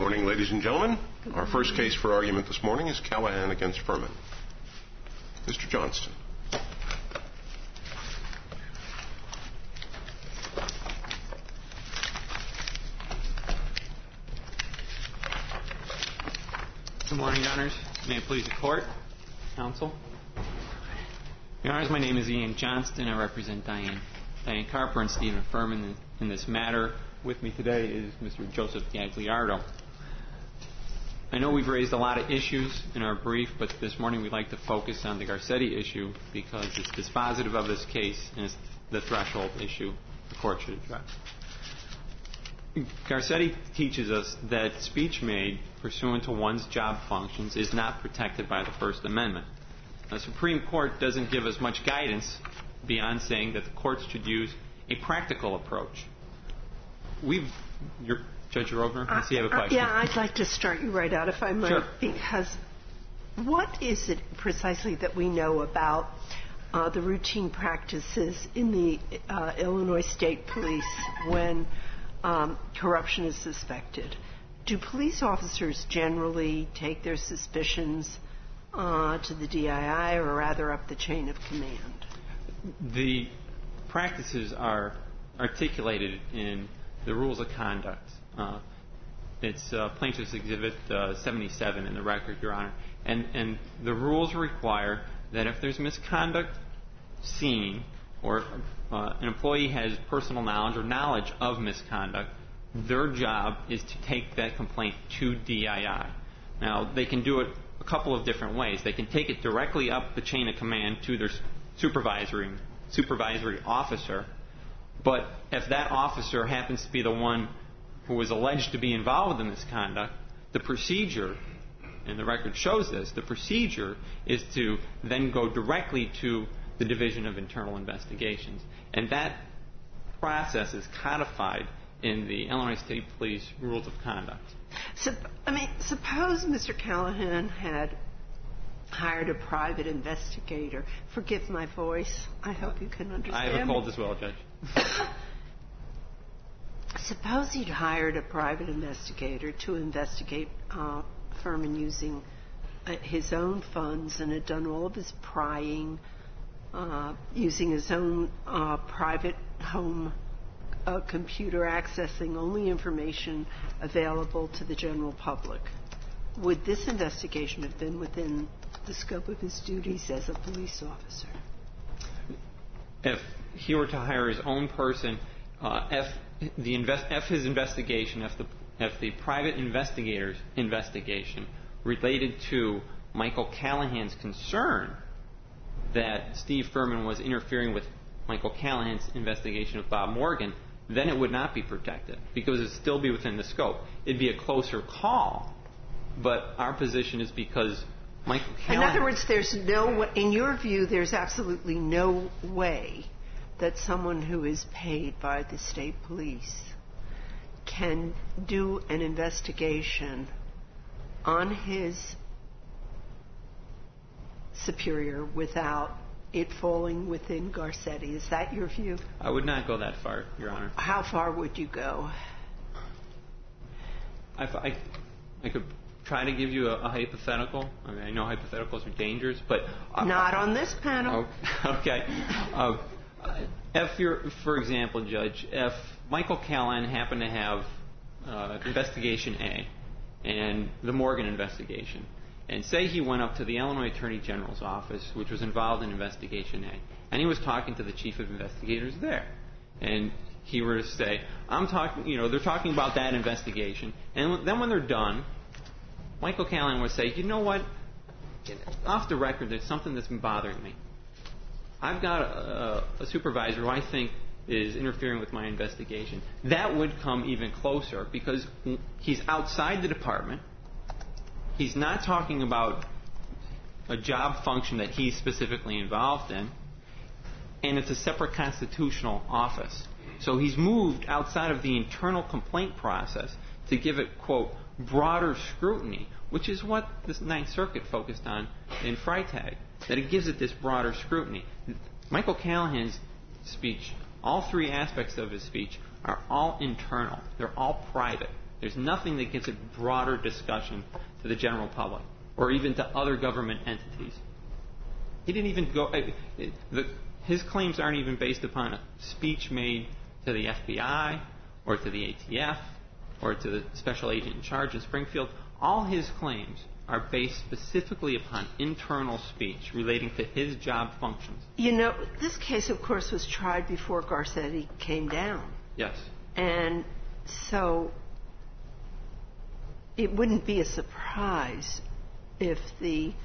Morning, ladies and gentlemen. Our first case for argument this morning is Callahan against Furman. Mr. Johnston. Good morning, Your Honors. May it please the Court, Counsel. Your Honors, my name is Ian Johnston. I represent Diane Carper and Stephen Furman in this matter. With me today is Mr. Joseph Gagliardo. I know we've raised a lot of issues in our brief, but this morning we'd like to focus on the Garcetti issue because it's dispositive of this case and it's the threshold issue the Court should address. Garcetti teaches us that speech made pursuant to one's job functions is not protected by the First Amendment. The Supreme Court doesn't give us much guidance beyond saying that the courts should use a practical approach. Judge Rovner, I see you have a question. Yeah, I'd like to start you right out, if I might, sure. Because what is it precisely that we know about the routine practices in the Illinois State Police when corruption is suspected? Do police officers generally take their suspicions to the DII or rather up the chain of command? The practices are articulated in the rules of conduct. It's Plaintiff's Exhibit 77 in the record, Your Honor. And the rules require that if there's misconduct seen or an employee has personal knowledge or knowledge of misconduct, their job is to take that complaint to DII. Now, they can do it a couple of different ways. They can take it directly up the chain of command to their supervisory officer, but if that officer happens to be the one who is alleged to be involved in misconduct, the procedure, and the record shows this, the procedure is to then go directly to the Division of Internal Investigations. And that process is codified in the Illinois State Police Rules of Conduct. Suppose Mr. Callahan had hired a private investigator. Forgive my voice. I hope you can understand. I have a cold as well, Judge. Suppose he'd hired a private investigator to investigate Furman using his own funds and had done all of his prying, using his own private home computer, accessing only information available to the general public. Would this investigation have been within the scope of his duties as a police officer? If he were to hire his own person, if his investigation, if the private investigator's investigation related to Michael Callahan's concern that Steve Furman was interfering with Michael Callahan's investigation of Bob Morgan, then it would not be protected because it would still be within the scope. It'd be a closer call, but our position is because Michael Callahan... In other words, in your view, there's absolutely no way that someone who is paid by the state police can do an investigation on his superior without it falling within Garcetti. Is that your view? I would not go that far, Your Honor. How far would you go? I could try to give you a hypothetical. I mean, I know hypotheticals are dangerous, but... Not on this panel. Okay. For example, Judge, if Michael Callahan happened to have Investigation A and the Morgan investigation, and say he went up to the Illinois Attorney General's office, which was involved in Investigation A, and he was talking to the chief of investigators there, and he were to say, they're talking about that investigation, and then when they're done, Michael Callahan would say, you know what, off the record, there's something that's been bothering me. I've got a supervisor who I think is interfering with my investigation. That would come even closer because he's outside the department. He's not talking about a job function that he's specifically involved in, and it's a separate constitutional office. So he's moved outside of the internal complaint process to give it, quote, broader scrutiny, which is what the Ninth Circuit focused on in Freitag, that it gives it this broader scrutiny. Michael Callahan's speech, all three aspects of his speech are all internal. They're all private. There's nothing that gives a broader discussion to the general public or even to other government entities. He didn't even go... His claims aren't even based upon a speech made to the FBI or to the ATF or to the special agent in charge in Springfield. All his claims are based specifically upon internal speech relating to his job functions. You know, this case, of course, was tried before Garcetti came down. Yes. And so it wouldn't be a surprise if the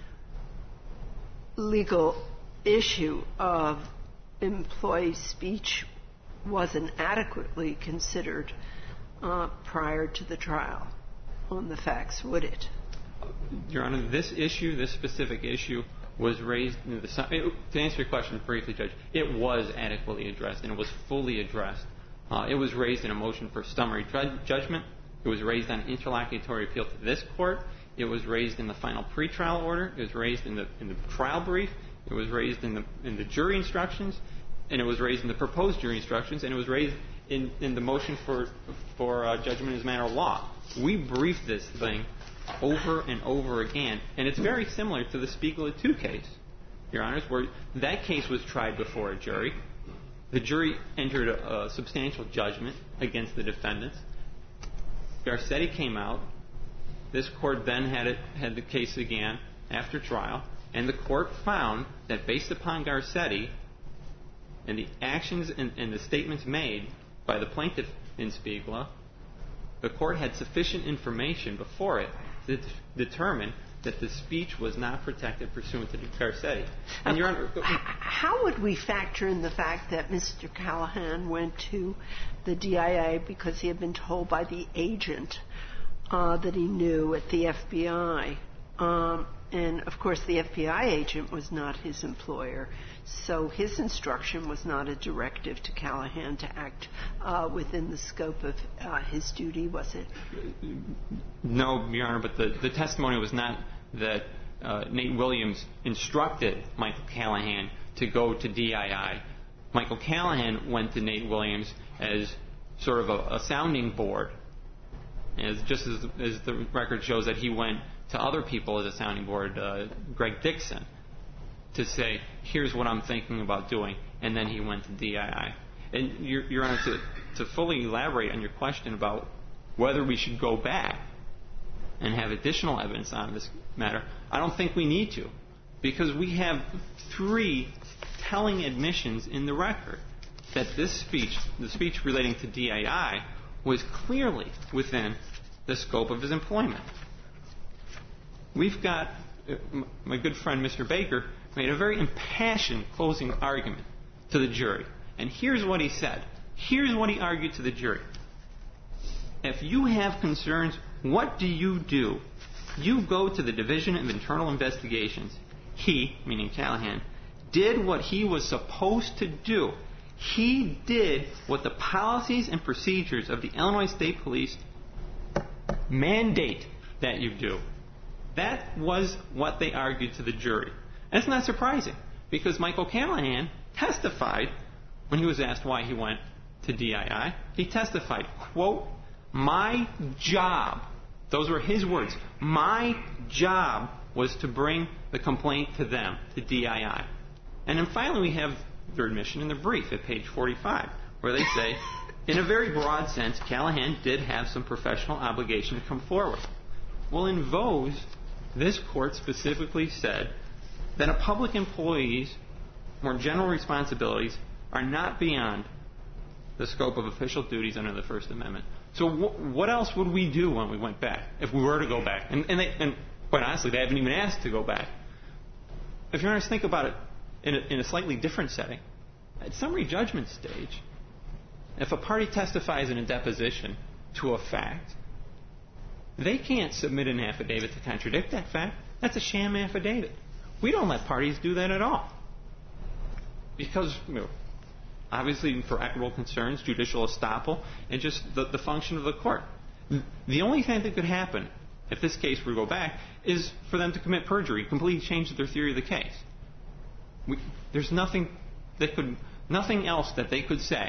legal issue of employee speech wasn't adequately considered prior to the trial on the facts, would it? Your Honor, this specific issue, was raised in the... To answer your question briefly, Judge, it was adequately addressed and it was fully addressed. It was raised in a motion for summary judgment. It was raised on interlocutory appeal to this court. It was raised in the final pretrial order. It was raised in the trial brief. It was raised in the jury instructions, and it was raised in the proposed jury instructions, and it was raised in the motion for judgment as a matter of law. We briefed this thing over and over again, and it's very similar to the Spiegel 2 case, Your Honors, where that case was tried before a jury. The jury entered a substantial judgment against the defendants. Garcetti came out. This court then had the case again after trial, and the court found that based upon Garcetti and the actions and the statements made by the plaintiff in Spiegel, the court had sufficient information before it to determine that the speech was not protected pursuant to Garcetti. And Your Honor, how would we factor in the fact that Mr. Callahan went to the DIA because he had been told by the agent that he knew at the FBI? And, of course, the FBI agent was not his employer, so his instruction was not a directive to Callahan to act within the scope of his duty, was it? No, Your Honor, but the testimony was not that Nate Williams instructed Michael Callahan to go to DII. Michael Callahan went to Nate Williams as sort of a sounding board, just as the record shows that he went to other people as a sounding board, Greg Dixon, to say, here's what I'm thinking about doing, and then he went to DII. And, Your Honor, to fully elaborate on your question about whether we should go back and have additional evidence on this matter, I don't think we need to, because we have 3 telling admissions in the record that this speech, the speech relating to DII, was clearly within the scope of his employment. We've got, my good friend Mr. Baker made a very impassioned closing argument to the jury. And here's what he said. Here's what he argued to the jury. If you have concerns, what do? You go to the Division of Internal Investigations. He, meaning Callahan, did what he was supposed to do. He did what the policies and procedures of the Illinois State Police mandate that you do. That was what they argued to the jury. And it's not surprising, because Michael Callahan testified when he was asked why he went to DII. He testified, quote, my job, those were his words, my job was to bring the complaint to them, to DII. And then finally we have their admission in the brief at page 45, where they say, in a very broad sense, Callahan did have some professional obligation to come forward. Well, in Vose, this court specifically said that a public employee's more general responsibilities are not beyond the scope of official duties under the First Amendment. So what else would we do when we went back, if we were to go back? And quite honestly, they haven't even asked to go back. If you're honest, think about it in a slightly different setting. At summary judgment stage, if a party testifies in a deposition to a fact, they can't submit an affidavit to contradict that fact. That's a sham affidavit. We don't let parties do that at all. Because, obviously for equitable concerns, judicial estoppel, and just the function of the court. The only thing that could happen, if this case were to go back, is for them to commit perjury, completely change their theory of the case. There's nothing else that they could say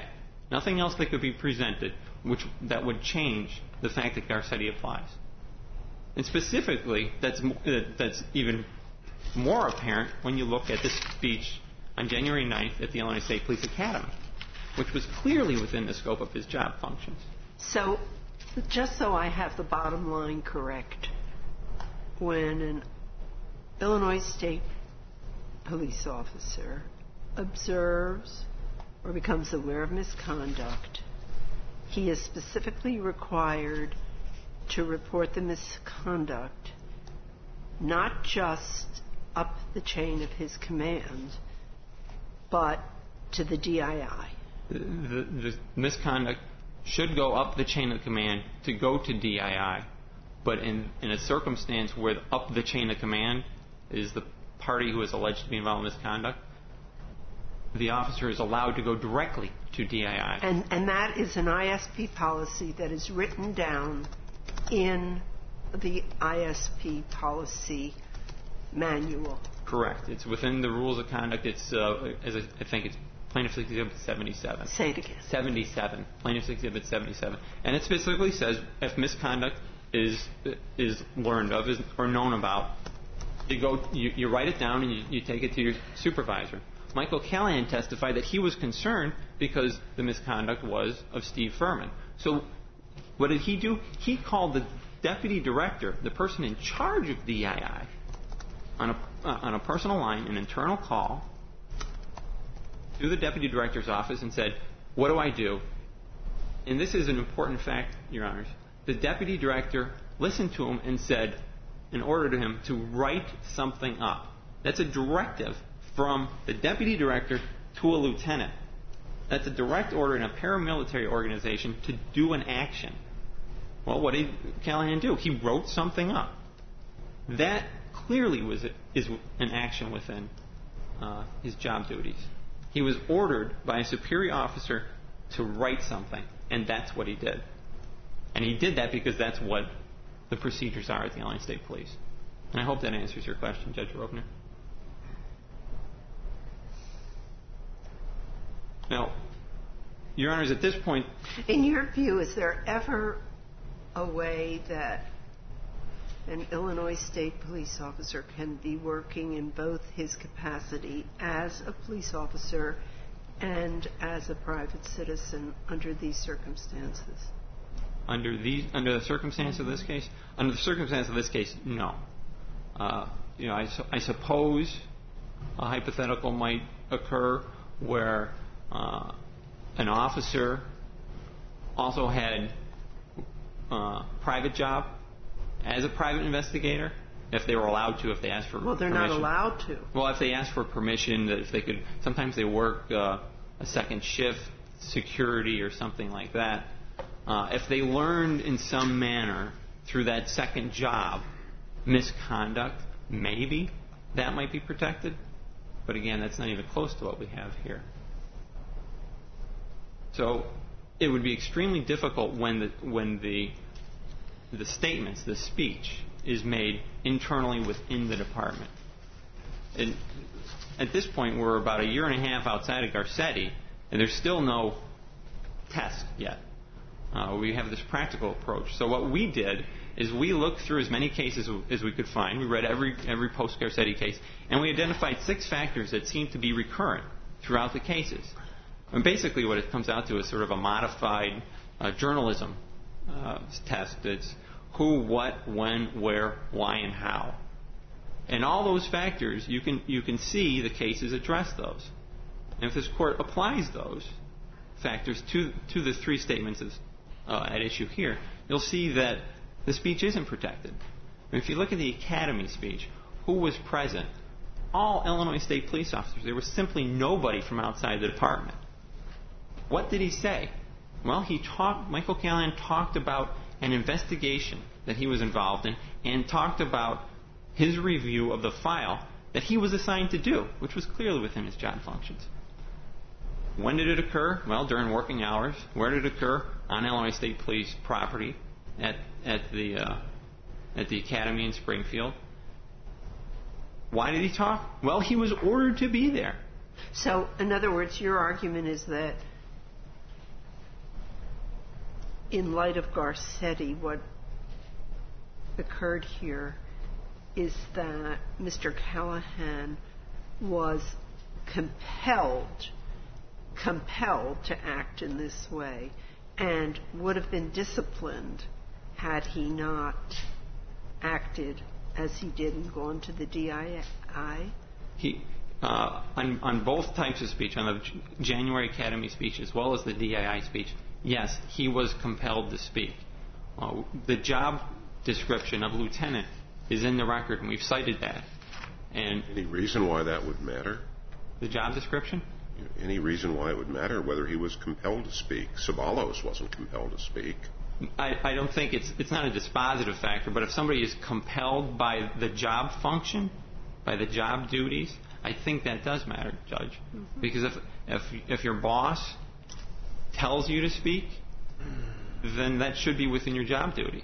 Nothing else that could be presented that would change the fact that Garcetti applies. And specifically, that's even more apparent when you look at the speech on January 9th at the Illinois State Police Academy, which was clearly within the scope of his job functions. So, just so I have the bottom line correct, when an Illinois State police officer observes or becomes aware of misconduct, he is specifically required to report the misconduct not just up the chain of his command, but to the DII. The misconduct should go up the chain of command to go to DII, but in a circumstance where up the chain of command is the party who is alleged to be involved in misconduct, the officer is allowed to go directly to DII. And that is an ISP policy that is written down in the ISP policy manual. Correct. It's within the rules of conduct. It's, I think it's Plaintiff's Exhibit 77. Say it again. 77. Plaintiff's Exhibit 77. And it specifically says if misconduct is learned of or known about, you write it down and you take it to your supervisor. Michael Callahan testified that he was concerned because the misconduct was of Steve Furman. So what did he do? He called the deputy director, the person in charge of DII, on a personal line, an internal call, to the deputy director's office and said, what do I do? And this is an important fact, Your Honors. The deputy director listened to him and said, and ordered him to write something up. That's a directive from the deputy director to a lieutenant. That's a direct order in a paramilitary organization to do an action. Well, what did Callahan do? He wrote something up. That clearly is an action within his job duties. He was ordered by a superior officer to write something, and that's what he did. And he did that because that's what the procedures are at the Illinois State Police. And I hope that answers your question, Judge Rovner. Now, Your Honors, at this point... In your view, is there ever a way that an Illinois State police officer can be working in both his capacity as a police officer and as a private citizen under these circumstances? Under the circumstance of this case? Under the circumstance of this case, no. I suppose a hypothetical might occur where an officer also had a private job as a private investigator, if they were allowed to, if they asked for permission. Well, they're not allowed to. Well, if they asked for permission, that if they could, sometimes they work a second shift, security or something like that. If they learned in some manner through that second job misconduct, maybe that might be protected. But again, that's not even close to what we have here. So it would be extremely difficult when the statements, the speech, is made internally within the department. And at this point, we're about a year and a half outside of Garcetti, and there's still no test yet. We have this practical approach. So what we did is we looked through as many cases as we could find. We read every post-Garcetti case, and we identified 6 factors that seemed to be recurrent throughout the cases. And basically what it comes out to is sort of a modified journalism test. It's who, what, when, where, why, and how. And all those factors, you can see the cases address those. And if this court applies those factors to the 3 statements at issue here, you'll see that the speech isn't protected. And if you look at the academy speech, who was present? All Illinois State police officers. There was simply nobody from outside the department. What did he say? Well, Michael Callahan talked about an investigation that he was involved in and talked about his review of the file that he was assigned to do, which was clearly within his job functions. When did it occur? Well, during working hours. Where did it occur? On Illinois State Police property at the academy in Springfield. Why did he talk? Well, he was ordered to be there. So, in other words, your argument is that in light of Garcetti, what occurred here is that Mr. Callahan was compelled to act in this way and would have been disciplined had he not acted as he did and gone to the DII? On both types of speech, on the January Academy speech as well as the DII speech, yes, he was compelled to speak. The job description of lieutenant is in the record, and we've cited that. And any reason why that would matter? The job description? Any reason why it would matter whether he was compelled to speak? Sabalos wasn't compelled to speak. I don't think it's not a dispositive factor, but if somebody is compelled by the job function, by the job duties, I think that does matter, Judge. Mm-hmm. Because if your boss tells you to speak, then that should be within your job duties.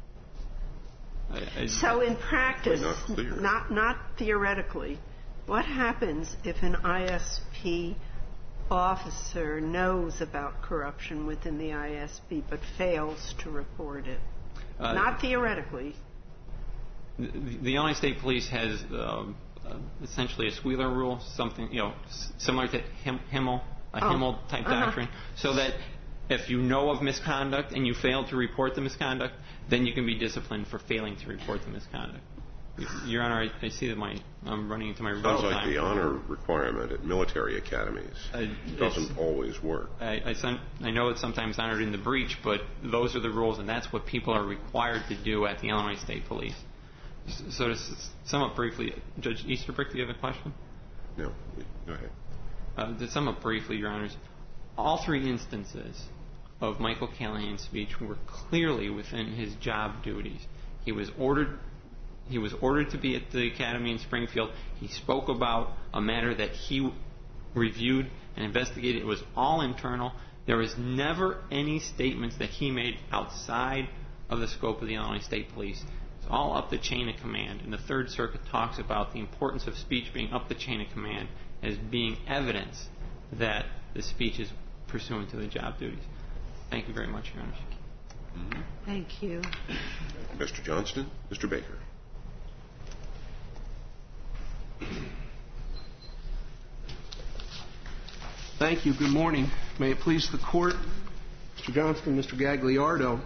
So in practice, not theoretically, what happens if an ISP officer knows about corruption within the ISP but fails to report it? Not theoretically. The Illinois State Police has essentially a squealer rule, something similar to Himmel, Himmel type doctrine, so that if you know of misconduct and you fail to report the misconduct, then you can be disciplined for failing to report the misconduct. Your Honor, I see that I'm running into my rebuttal time. Sounds like the honor requirement at military academies doesn't always work. I know it's sometimes honored in the breach, but those are the rules, and that's what people are required to do at the Illinois State Police. So to sum up briefly, Judge Easterbrook, do you have a question? No. Go ahead. To sum up briefly, Your Honors, all three instances of Michael Callahan's speech were clearly within his job duties. He was ordered to be at the academy in Springfield. He spoke about a matter that he reviewed and investigated. It was all internal. There was never any statements that he made outside of the scope of the Illinois State Police. It's all up the chain of command. And the Third Circuit talks about the importance of speech being up the chain of command as being evidence that the speech is pursuant to the job duties. Thank you very much, Your Honor. Mm-hmm. Thank you. Mr. Johnston, Mr. Baker. Thank you. Good morning. May it please the Court, Mr. Johnston, Mr. Gagliardo.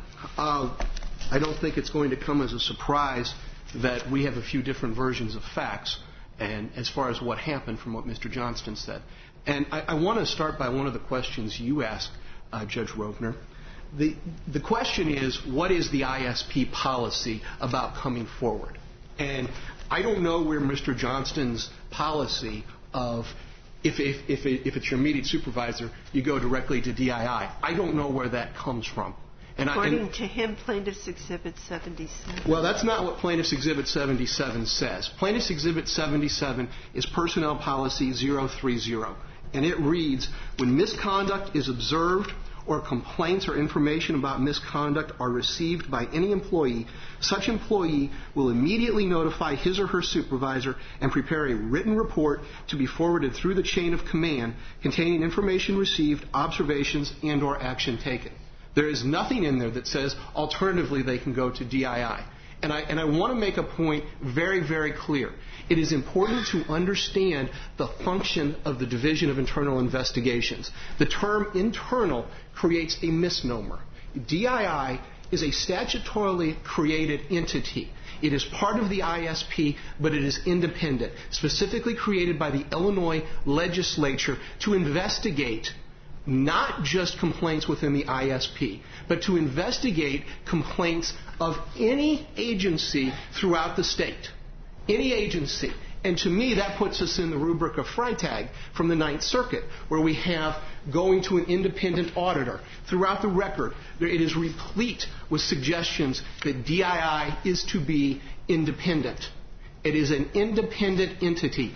I don't think it's going to come as a surprise that we have a few different versions of facts and as far as what happened from what Mr. Johnston said. And I want to start by one of the questions you asked, Judge Rovner. The question is, what is the ISP policy about coming forward? And I don't know where Mr. Johnston's policy of if it's your immediate supervisor, you go directly to DII. I don't know where that comes from. According to him, Plaintiff's Exhibit 77. Well, that's not what Plaintiff's Exhibit 77 says. Plaintiff's Exhibit 77 is Personnel Policy 030. And it reads, when misconduct is observed or complaints or information about misconduct are received by any employee, such employee will immediately notify his or her supervisor and prepare a written report to be forwarded through the chain of command containing information received, observations, and or action taken. There is nothing in there that says alternatively they can go to DII. And I want to make a point very, very clear. It is important to understand the function of the Division of Internal Investigations. The term internal creates a misnomer. DII is a statutorily created entity. It is part of the ISP, but it is independent, specifically created by the Illinois legislature to investigate not just complaints within the ISP, but to investigate complaints of any agency throughout the state. Any agency. And to me, that puts us in the rubric of Freitag from the Ninth Circuit, where we have going to an independent auditor. Throughout the record, it is replete with suggestions that DII is to be independent. It is an independent entity.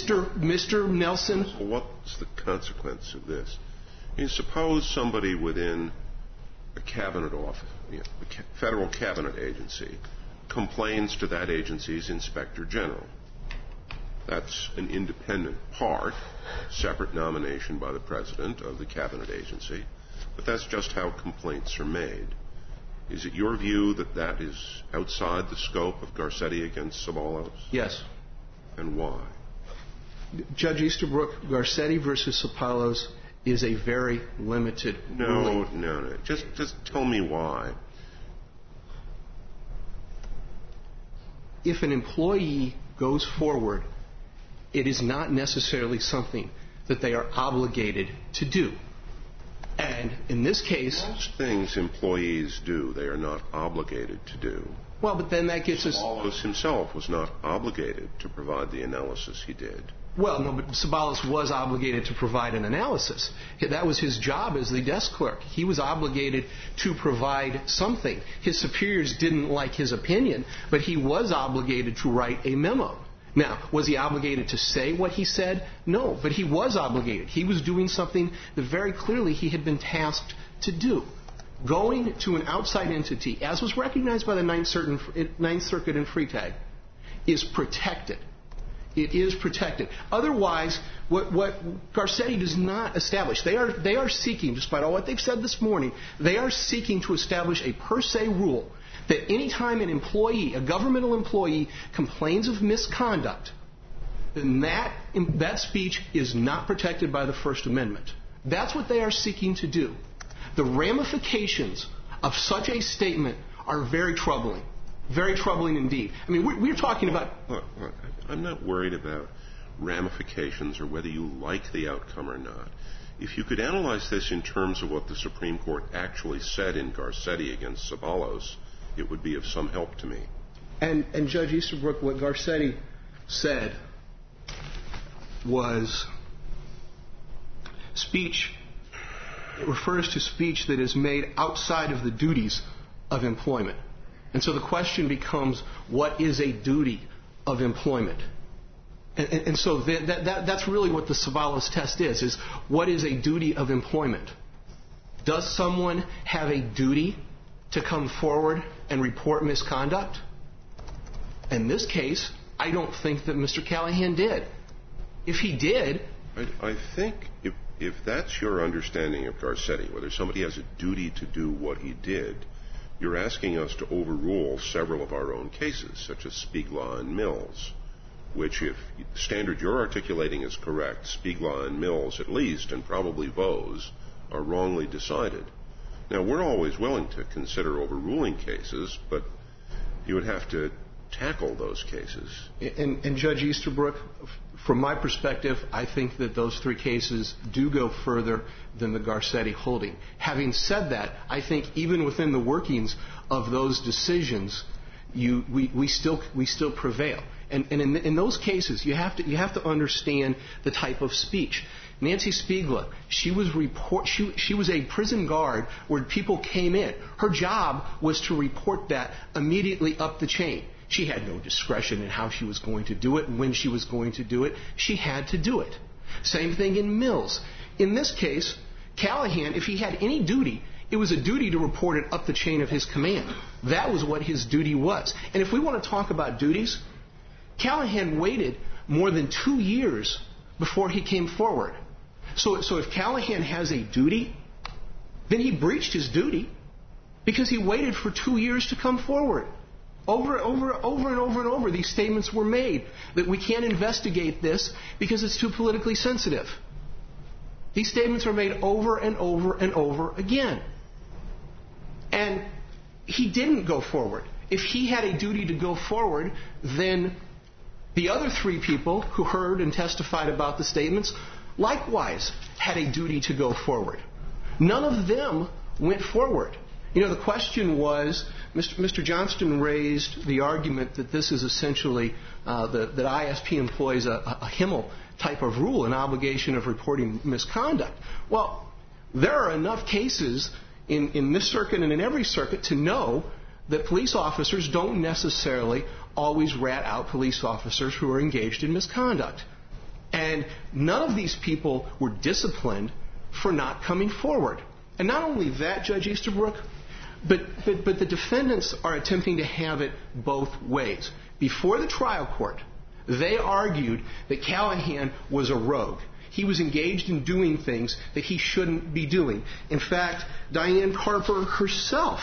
Mr. Nelson? So what's the consequence of this? Suppose somebody within a cabinet office, a federal cabinet agency, complains to that agency's inspector general. That's an independent part, separate nomination by the president of the cabinet agency. but that's just how complaints are made. Is it your view that that is outside the scope of Garcetti against Ceballos? Yes. And why? Judge Easterbrook, Garcetti versus Ceballos is a very limited ruling. No. Just tell me why. If an employee goes forward, it is not necessarily something that they are obligated to do. And in this case... Most things employees do, they are not obligated to do. Well, but then that gets us... Ceballos himself was not obligated to provide the analysis he did. Well, no, but Ceballos was obligated to provide an analysis. That was his job as the desk clerk. He was obligated to provide something. His superiors didn't like his opinion, but he was obligated to write a memo. Now, was he obligated to say what he said? No, but he was obligated. He was doing something that very clearly he had been tasked to do. Going to an outside entity, as was recognized by the Ninth Circuit in Freitag, is protected. It is protected. Otherwise, what Garcetti does not establish, they are seeking, despite all what they've said this morning, they are seeking to establish a per se rule that any time an employee, a governmental employee, complains of misconduct, then that speech is not protected by the First Amendment. That's what they are seeking to do. The ramifications of such a statement are very troubling. Very troubling indeed. I mean, we're talking about... Look, I'm not worried about ramifications or whether you like the outcome or not. If you could analyze this in terms of what the Supreme Court actually said in Garcetti against Ceballos, it would be of some help to me. And Judge Easterbrook, what Garcetti said was speech. It refers to speech that is made outside of the duties of employment. And so the question becomes, what is a duty of employment? And so that's really what the Ceballos test is what is a duty of employment? Does someone have a duty to come forward and report misconduct? In this case, I don't think that Mr. Callahan did. If he did... I think if that's your understanding of Garcetti, whether somebody has a duty to do what he did, you're asking us to overrule several of our own cases, such as Spiegel and Mills, which, if the standard you're articulating is correct, Spiegel and Mills at least, and probably Vose, are wrongly decided. Now, we're always willing to consider overruling cases, but you would have to tackle those cases. And Judge Easterbrook, from my perspective, I think that those three cases do go further than the Garcetti holding. Having said that, I think even within the workings of those decisions, we still prevail. And in those cases, you have to understand the type of speech. Nancy Spiegel, she was a prison guard where people came in. Her job was to report that immediately up the chain. She had no discretion in how she was going to do it and when she was going to do it. She had to do it. Same thing in Mills. In this case, Callahan, if he had any duty, it was a duty to report it up the chain of his command. That was what his duty was. And if we want to talk about duties, Callahan waited more than 2 years before he came forward. So if Callahan has a duty, then he breached his duty because he waited for 2 years to come forward. Over and over, these statements were made that we can't investigate this because it's too politically sensitive. These statements are made over and over again. And he didn't go forward. If he had a duty to go forward, then the other three people who heard and testified about the statements likewise had a duty to go forward. None of them went forward. You know, the question was, Mr. Johnston raised the argument that this is essentially, that ISP employs a Himmel type of rule, an obligation of reporting misconduct. Well, there are enough cases in this circuit and in every circuit to know that police officers don't necessarily always rat out police officers who are engaged in misconduct. And none of these people were disciplined for not coming forward. And not only that, Judge Easterbrook, but the defendants are attempting to have it both ways. Before the trial court, they argued that Callahan was a rogue. he was engaged in doing things that he shouldn't be doing. In fact, Diane Carper herself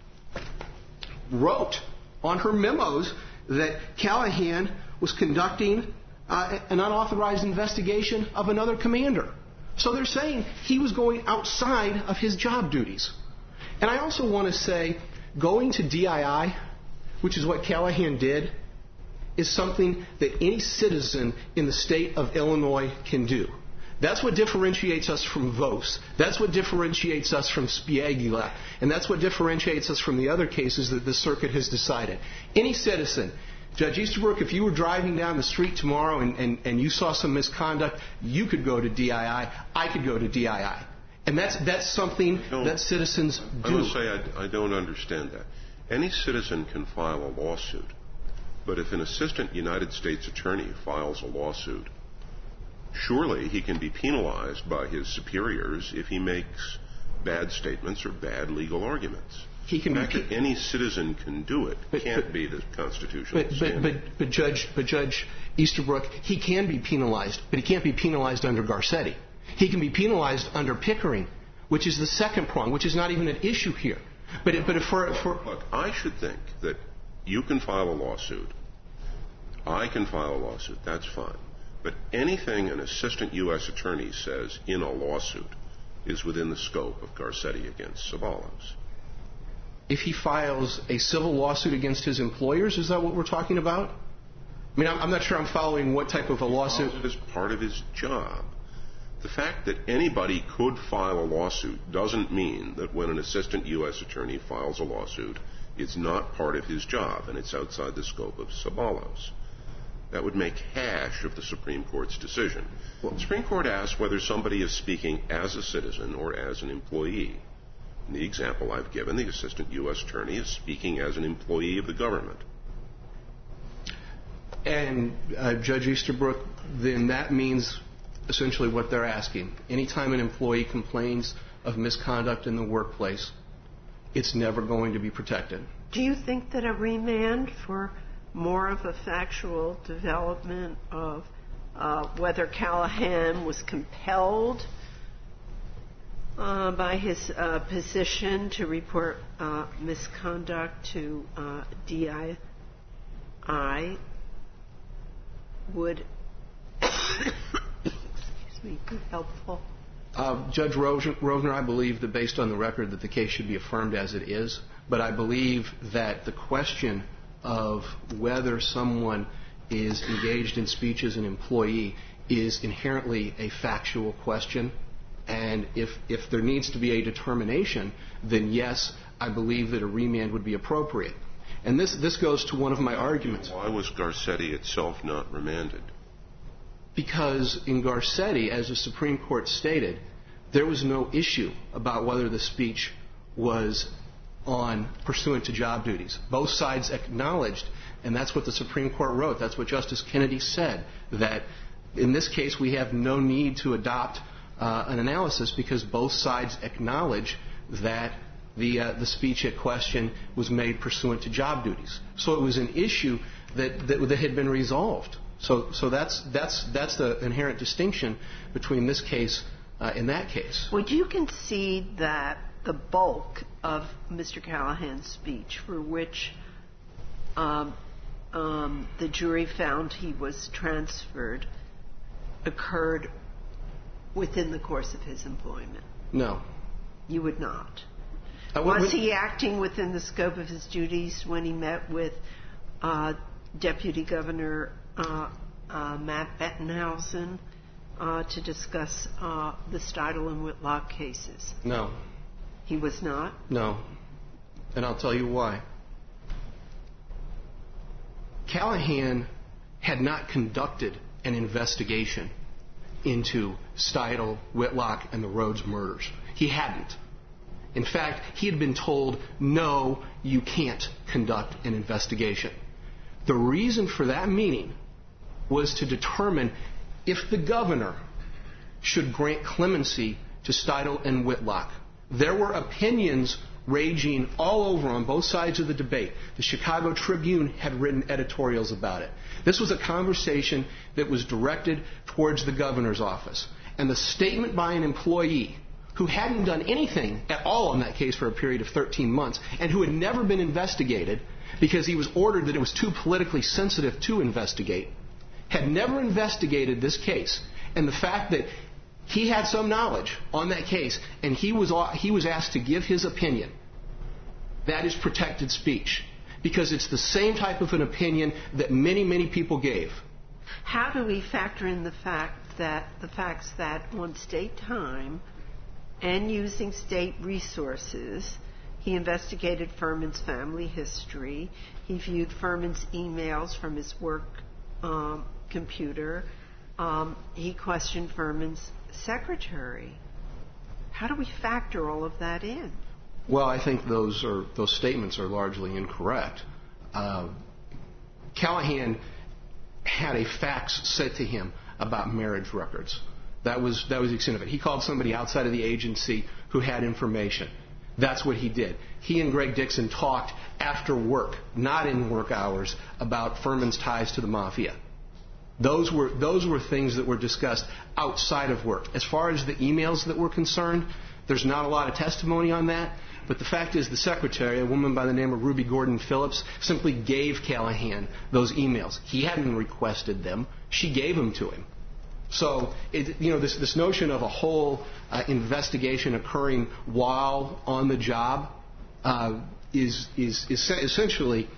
wrote on her memos that Callahan was conducting an unauthorized investigation of another commander. So they're saying he was going outside of his job duties. And I also want to say, going to DII, which is what Callahan did, is something that any citizen in the state of Illinois can do. That's what differentiates us from Vos. That's what differentiates us from Spiegula. And that's what differentiates us from the other cases that the circuit has decided. Any citizen, Judge Easterbrook, if you were driving down the street tomorrow and you saw some misconduct, you could go to DII. I could go to DII. And that's something that citizens do. I must say I don't understand that. Any citizen can file a lawsuit. But if an assistant United States attorney files a lawsuit, surely he can be penalized by his superiors if he makes bad statements or bad legal arguments. The fact that any citizen can do it can't be the constitutional standard. But Judge Easterbrook, he can be penalized, but he can't be penalized under Garcetti. He can be penalized under Pickering, which is the second prong, which is not even an issue here. Look, I should think that you can file a lawsuit. I can file a lawsuit. That's fine. But anything an assistant U.S. attorney says in a lawsuit is within the scope of Garcetti against Ceballos. If he files a civil lawsuit against his employers, is that what we're talking about? I mean, I'm not sure I'm following what type of a lawsuit. It is part of his job. The fact that anybody could file a lawsuit doesn't mean that when an assistant U.S. attorney files a lawsuit, it's not part of his job and it's outside the scope of Ceballos. That would make hash of the Supreme Court's decision. The Supreme Court asks whether somebody is speaking as a citizen or as an employee. In the example I've given, the assistant U.S. attorney is speaking as an employee of the government. And Judge Easterbrook, then that means essentially what they're asking. Anytime an employee complains of misconduct in the workplace, it's never going to be protected. Do you think that a remand for more of a factual development of whether Callahan was compelled by his position to report misconduct to DII would be helpful? Judge Rovner, I believe that based on the record that the case should be affirmed as it is, but I believe that the question of whether someone is engaged in speech as an employee is inherently a factual question. And if there needs to be a determination, then yes, I believe that a remand would be appropriate. And this goes to one of my arguments. Why was Garcetti itself not remanded? Because in Garcetti, as the Supreme Court stated, there was no issue about whether the speech was on pursuant to job duties. Both sides acknowledged, and that's what the Supreme Court wrote. That's what Justice Kennedy said, that in this case we have no need to adopt an analysis because both sides acknowledge that the speech at question was made pursuant to job duties. So it was an issue that had been resolved. So that's the inherent distinction between this case and that case. Would you concede that the bulk of Mr. Callahan's speech, for which the jury found he was transferred, occurred within the course of his employment? No. You would not? Was he acting within the scope of his duties when he met with Deputy Governor Matt Bettenhausen to discuss the Steidle and Whitlock cases? No. He was not? No. And I'll tell you why. Callahan had not conducted an investigation into Steidle, Whitlock, and the Rhodes murders. He hadn't. In fact, he had been told, no, you can't conduct an investigation. The reason for that meeting was to determine if the governor should grant clemency to Steidle and Whitlock. There were opinions raging all over on both sides of the debate. The Chicago Tribune had written editorials about it. This was a conversation that was directed towards the governor's office. and the statement by an employee who hadn't done anything at all in that case for a period of 13 months and who had never been investigated because he was ordered that it was too politically sensitive to investigate, had never investigated this case, and the fact that he had some knowledge on that case and he was asked to give his opinion, that is protected speech because it's the same type of an opinion that many, many people gave. How do we factor in the facts that on state time and using state resources, he investigated Furman's family history, he viewed Furman's emails from his work computer, he questioned Furman's secretary. How do we factor all of that in? Well, I think those statements are largely incorrect. Callahan had a fax sent to him about marriage records. That was the extent of it. He called somebody outside of the agency who had information. That's what he did. He and Greg Dixon talked after work, not in work hours, about Furman's ties to the mafia. Those were things that were discussed outside of work. As far as the emails that were concerned, there's not a lot of testimony on that. But the fact is the secretary, a woman by the name of Ruby Gordon Phillips, simply gave Callahan those emails. He hadn't requested them. She gave them to him. So, this notion of a whole investigation occurring while on the job is essentially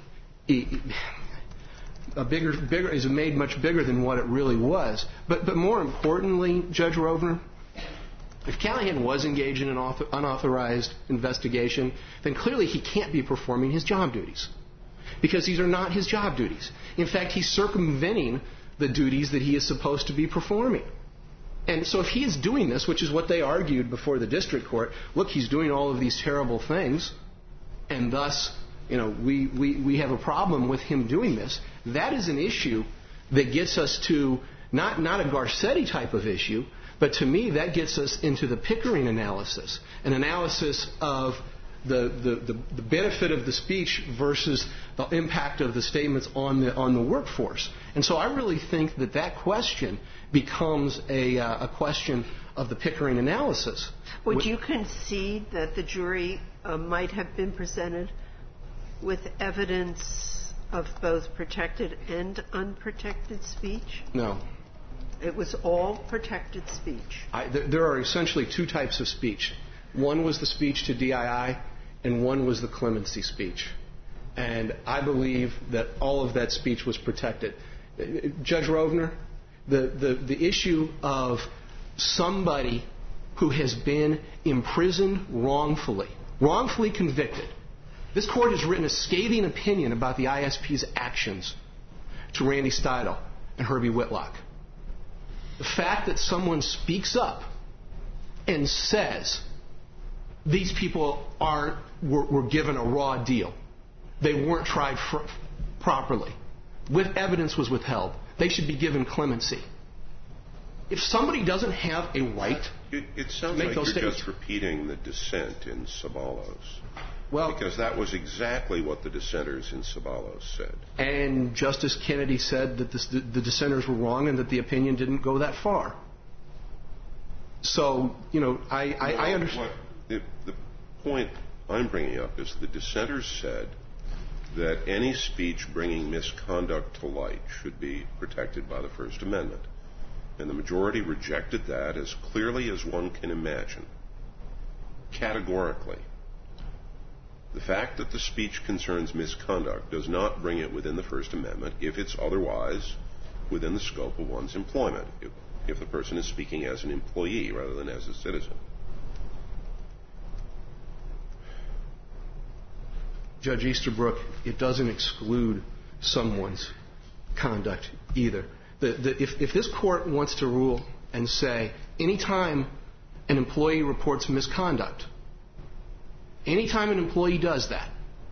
is made much bigger than what it really was. But more importantly, Judge Rovner, if Callahan was engaged in an unauthorized investigation, then clearly he can't be performing his job duties because these are not his job duties. In fact, he's circumventing the duties that he is supposed to be performing. And so if he is doing this, which is what they argued before the district court, look, he's doing all of these terrible things, and thus, we have a problem with him doing this, that is an issue that gets us to not a Garcetti type of issue, but to me that gets us into the Pickering analysis, an analysis of the benefit of the speech versus the impact of the statements on the workforce. And so I really think that question becomes a question of the Pickering analysis. Would you concede that the jury might have been presented with evidence of both protected and unprotected speech? No. It was all protected speech. There are essentially two types of speech. One was the speech to DII, and one was the clemency speech. And I believe that all of that speech was protected. Judge Rovner, the issue of somebody who has been imprisoned wrongfully convicted. This court has written a scathing opinion about the ISP's actions to Randy Steidle and Herbie Whitlock. The fact that someone speaks up and says these people were given a raw deal, they weren't tried properly, with evidence was withheld, they should be given clemency. If somebody doesn't have a right it sounds to make like those you're statements, just repeating the dissent in Sabalos. Well, because that was exactly what the dissenters in Sabalos said. And Justice Kennedy said that the dissenters were wrong and that the opinion didn't go that far. So, I understand. The point I'm bringing up is the dissenters said that any speech bringing misconduct to light should be protected by the First Amendment. And the majority rejected that as clearly as one can imagine, categorically. The fact that the speech concerns misconduct does not bring it within the First Amendment if it's otherwise within the scope of one's employment, if the person is speaking as an employee rather than as a citizen. Judge Easterbrook, it doesn't exclude someone's conduct either. If this court wants to rule and say anytime an employee reports misconduct, anytime an employee does that,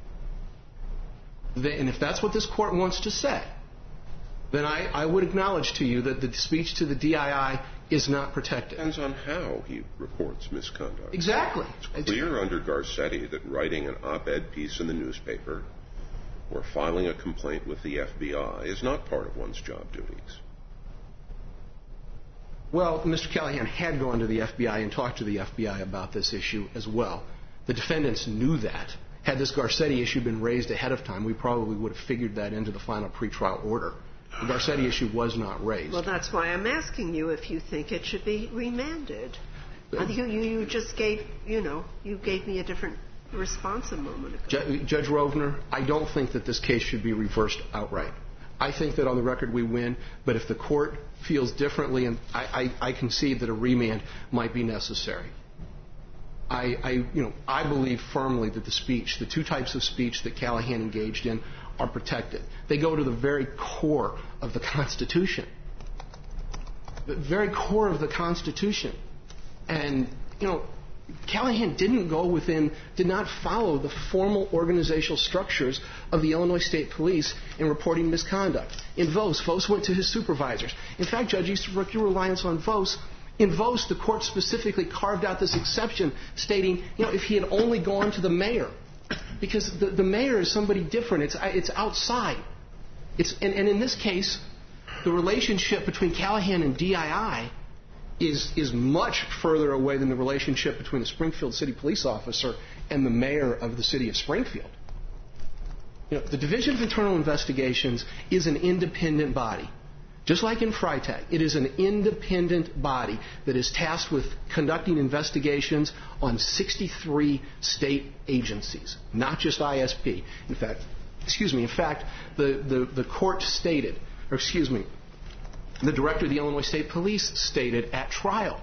and if that's what this court wants to say, then I would acknowledge to you that the speech to the DII is not protected. Depends on how he reports misconduct. Exactly. It's clear under Garcetti that writing an op-ed piece in the newspaper or filing a complaint with the FBI is not part of one's job duties. Well, Mr. Callahan had gone to the FBI and talked to the FBI about this issue as well. The defendants knew that. Had this Garcetti issue been raised ahead of time, we probably would have figured that into the final pretrial order. The Garcetti issue was not raised. Well, that's why I'm asking you if you think it should be remanded. You just gave, you gave me a different response a moment ago. Judge Rovner, I don't think that this case should be reversed outright. I think that on the record we win, but if the court feels differently, and I concede that a remand might be necessary. I believe firmly that the two types of speech that Callahan engaged in are protected. They go to the very core of the Constitution. The very core of the Constitution. And, Callahan did not follow the formal organizational structures of the Illinois State Police in reporting misconduct. In Vos went to his supervisors. In fact, Judge Easterbrook, your reliance on Vos, in Vos, the court specifically carved out this exception stating, if he had only gone to the mayor, because the mayor is somebody different. It's outside. And in this case, the relationship between Callahan and DII is much further away than the relationship between the Springfield City Police officer and the mayor of the city of Springfield. The Division of Internal Investigations is an independent body. Just like in Freitag, it is an independent body that is tasked with conducting investigations on 63 state agencies, not just ISP. In fact, the court stated, the director of the Illinois State Police stated at trial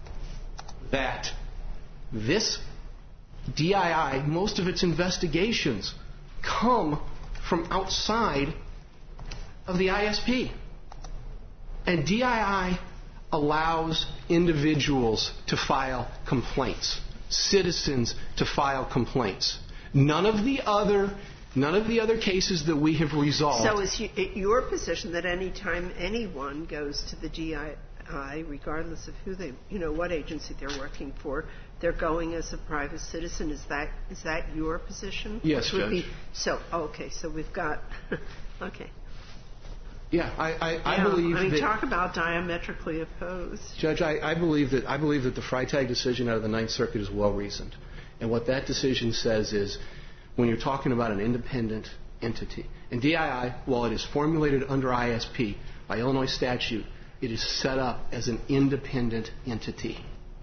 that this DII, most of its investigations come from outside of the ISP. And DII allows individuals to file complaints, citizens to file complaints. None of the other cases that we have resolved. So is your position that any time anyone goes to the DII, regardless of who what agency they're working for, they're going as a private citizen? Is that your position? Yes, Judge. So we've got okay. Yeah, I believe that. Talk about diametrically opposed. Judge, I believe that the Freitag decision out of the Ninth Circuit is well reasoned, and what that decision says is, when you're talking about an independent entity, and DII, while it is formulated under ISP by Illinois statute, it is set up as an independent entity.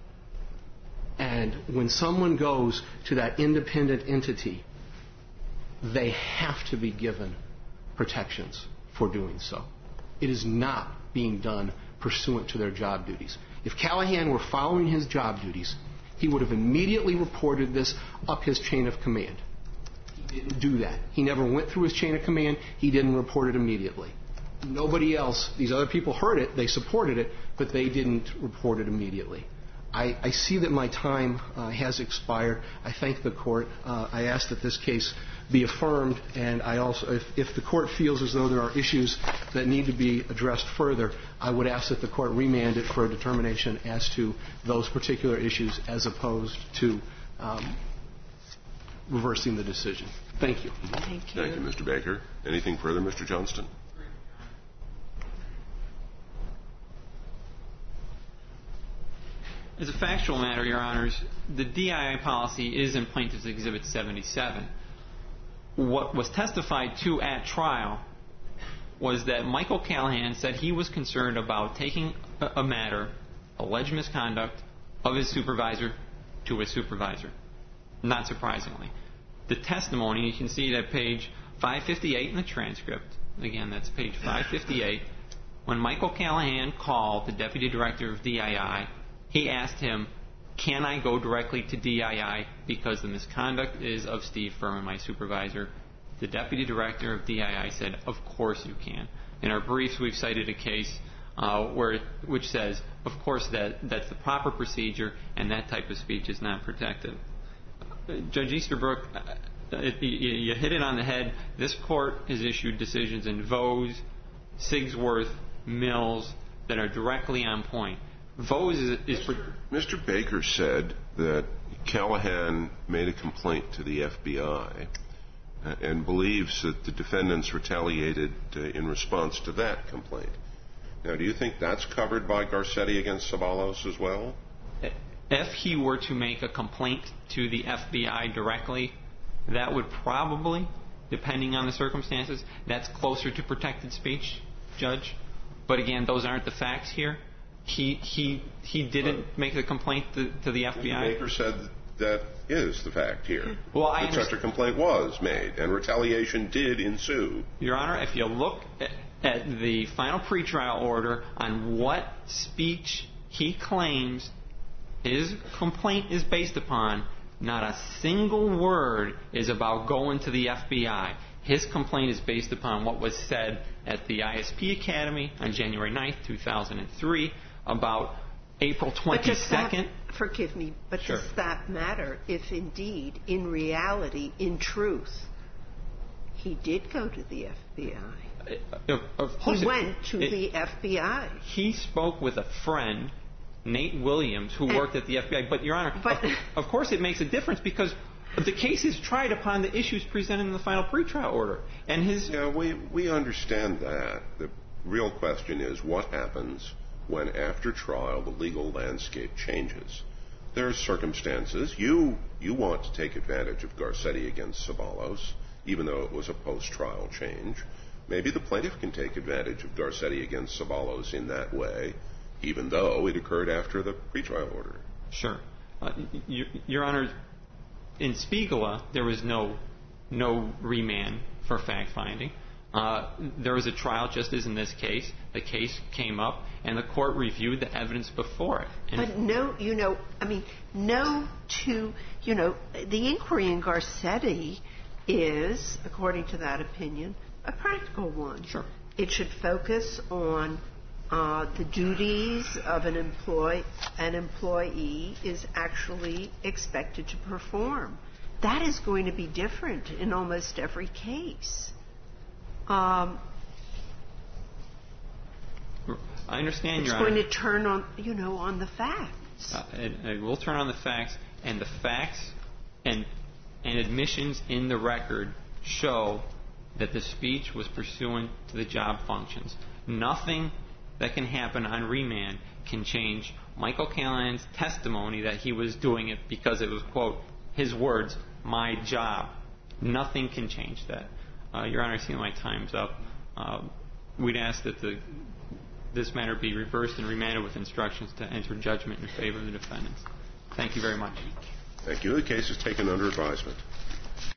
And when someone goes to that independent entity, they have to be given protections for doing so. It is not being done pursuant to their job duties. If Callahan were following his job duties, he would have immediately reported this up his chain of command. He didn't do that. He never went through his chain of command. He didn't report it immediately. Nobody else, these other people heard it, they supported it, but they didn't report it immediately. I see that my time has expired. I thank the court. I ask that this case be affirmed, and I also, if the court feels as though there are issues that need to be addressed further, I would ask that the court remand it for a determination as to those particular issues as opposed to reversing the decision. Thank you. Thank you. Thank you, Mr. Baker. Anything further, Mr. Johnston? As a factual matter, Your Honors, the DII policy is in Plaintiff's Exhibit 77. What was testified to at trial was that Michael Callahan said he was concerned about taking a matter, alleged misconduct, of his supervisor to his supervisor. Not surprisingly. The testimony, you can see it at page 558 in the transcript. Again, that's page 558. When Michael Callahan called the Deputy Director of DII, he asked him, can I go directly to DII because the misconduct is of Steve Furman, my supervisor? The Deputy Director of DII said, of course you can. In our briefs, we've cited a case which says, of course, that's the proper procedure, and that type of speech is not protected. Judge Easterbrook, you hit it on the head. This court has issued decisions in Vose, Sigsworth, Mills that are directly on point. Vose is Mr. Baker said that Callahan made a complaint to the FBI and believes that the defendants retaliated in response to that complaint. Now, do you think that's covered by Garcetti against Ceballos as well? If he were to make a complaint to the FBI directly, that would probably, depending on the circumstances, that's closer to protected speech, Judge. But again, those aren't the facts here. He didn't make the complaint to the FBI. Baker said that is the fact here. Well, that such a complaint was made, and retaliation did ensue. Your Honor, if you look at the final pretrial order on what speech he claims his complaint is based upon, not a single word is about going to the FBI. His complaint is based upon what was said at the ISP Academy on January 9th, 2003, about April 22nd. Forgive me, but Sure. Does that matter if indeed, in reality, in truth, he did go to the FBI? Of course He went to the FBI. He spoke with a friend, Nate Williams, who worked at the FBI. But, Your Honor, of course it makes a difference because the case is tried upon the issues presented in the final pretrial order. And his... Yeah, we understand that. The real question is what happens when, after trial, the legal landscape changes. There are circumstances. You want to take advantage of Garcetti against Ceballos, even though it was a post-trial change. Maybe the plaintiff can take advantage of Garcetti against Ceballos in that way, even though it occurred after the pretrial order. Sure. Your Honor, in Spiegel, there was no remand for fact-finding. There was a trial, just as in this case. The case came up, and the court reviewed the evidence before it. But the inquiry in Garcetti is, according to that opinion, a practical one. Sure. It should focus on the duties of an employee is actually expected to perform. That is going to be different in almost every case. I understand, Your Honor. It's going to turn on the facts. It will turn on the facts, and the facts and admissions in the record show that the speech was pursuant to the job functions. Nothing that can happen on remand can change Michael Callahan's testimony that he was doing it because it was, quote, his words, my job. Nothing can change that. Your Honor, I see my time's up. We'd ask that this matter be reversed and remanded with instructions to enter judgment in favor of the defendants. Thank you very much. Thank you. The case is taken under advisement.